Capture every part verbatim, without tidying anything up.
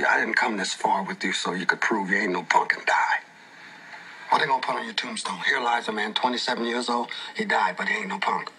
I didn't come this far with you so you could prove you ain't no punk and die. What they gonna put on your tombstone? Here lies a man, twenty-seven years old. He died, but he ain't no punk.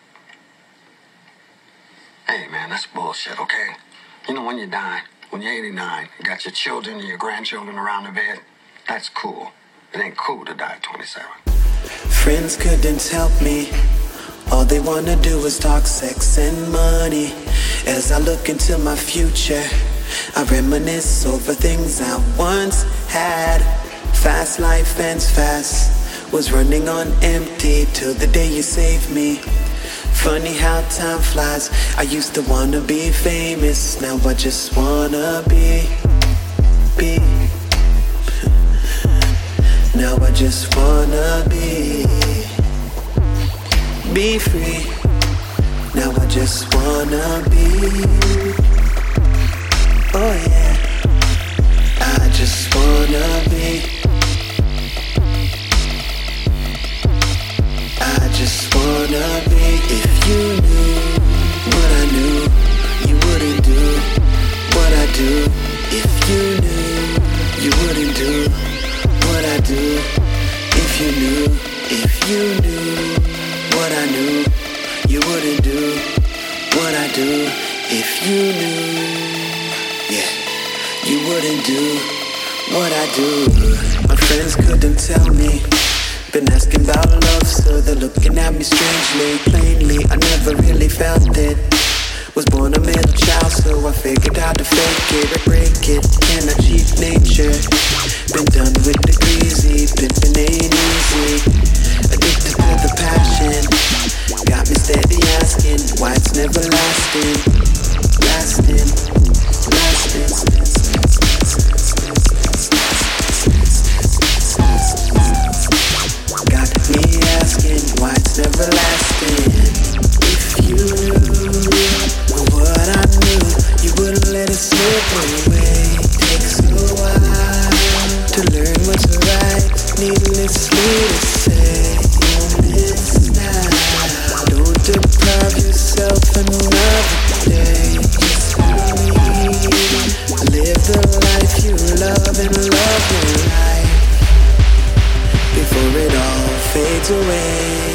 Hey, man, that's bullshit, okay? You know, when you die, when you're eighty-nine, you got your children and your grandchildren around the bed, that's cool. It ain't cool to die at twenty-seven. Friends couldn't help me. All they wanna do is talk sex and money. As I look into my future, I reminisce over things I once had. Fast life ends fast, was running on empty till the day you saved me. Funny how time flies. I used to wanna be famous, now I just wanna be, be. Now I just wanna be, be free. Now I just wanna be, oh yeah. I just wanna be, I just wanna be. If you knew what I knew, you wouldn't do what I do. If you knew, you wouldn't do what I do. If you knew, if you knew what I knew, you wouldn't do what I do. If you knew, yeah, you wouldn't do what I do. My friends couldn't tell me. Been asking about love, so they're looking at me strangely. Plainly, I never really felt it. Was born a middle child, so I figured out to fake it or break it. Can I cheat nature? Been done with the greasy, pimpin' ain't easy. Addicted to the passion, got me steady asking why it's never lasting, lasting, lasting. Got me asking why it's never lasting. If you knew what I knew, you wouldn't let it slip away. Takes a while to learn what's right, needlessly to say. This now, don't deprive yourself another day. Just breathe, live the life you love and love your life before it all fades away.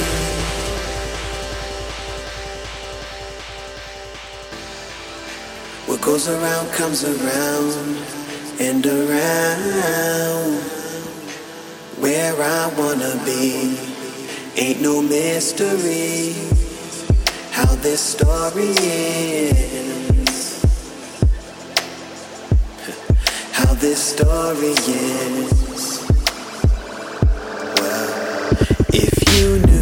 What goes around comes around and around. Where I wanna be ain't no mystery. How this story ends, how this story ends. Well, if you knew